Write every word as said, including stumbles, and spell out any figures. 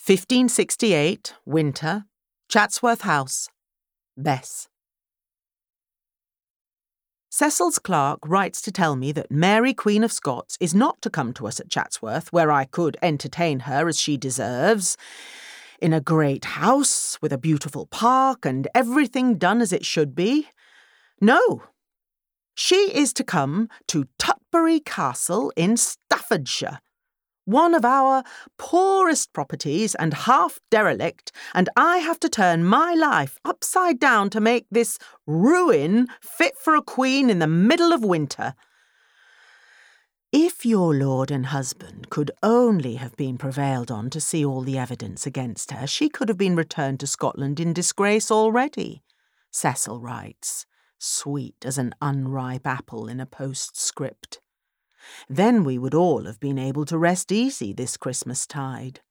fifteen sixty-eight, winter, Chatsworth House, Bess. Cecil's clerk writes to tell me that Mary Queen of Scots is not to come to us at Chatsworth, where I could entertain her as she deserves, in a great house with a beautiful park and everything done as it should be. No, she is to come to Tutbury Castle in Staffordshire, one of our poorest properties and half derelict, and I have to turn my life upside down to make this ruin fit for a queen in the middle of winter. If your lord and husband could only have been prevailed on to see all the evidence against her, she could have been returned to Scotland in disgrace already, Cecil writes, sweet as an unripe apple in a postscript. Then we would all have been able to rest easy this Christmas tide.